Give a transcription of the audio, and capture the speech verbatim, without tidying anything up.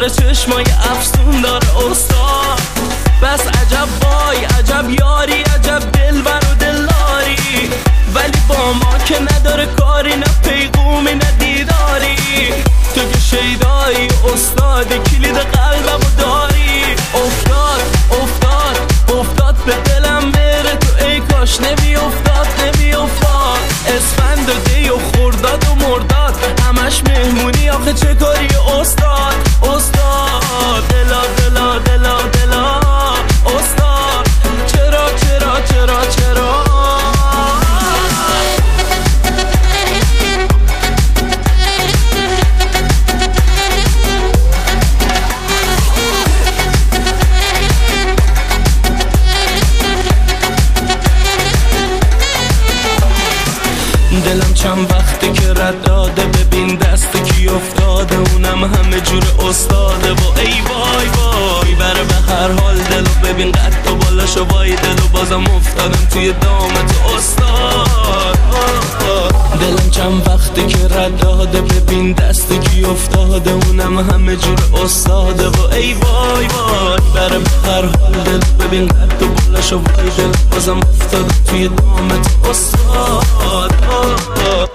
داره، چشمای افسون داره استاد. بس عجب وای عجب یاری، عجب دلبر و دلاری، ولی با ما که نداره کاری، نه پیغومی نه دیداری. تو که شیدایی استادی، کلید قلبم و داری. افتاد افتاد افتاد به دلم بره تو، ای کاش نمی افتاد نمی افتاد. اسفند و دی و خرداد و مرداد، همش مهمونی آخه چه کاری استاد. استاد دلا دلا دلا دلا استاد، چرا چرا چرا چرا. دلم چند وقتی که رد داده، ببین دست کی افتاده، اونم همه جور استاده. و ای وای وای بره به هر حال دلو، ببین قد و بالاشو وای دلو، بازم افتادم توی دامت استاد. دلم چند وقتی که رد داده، ببین دست کی افتاده، اونم همه جور استاده. و ای وای وای بره به هر حال دلو، ببین قد و بالاشو وای دلو، بازم افتادم توی دامت استاد.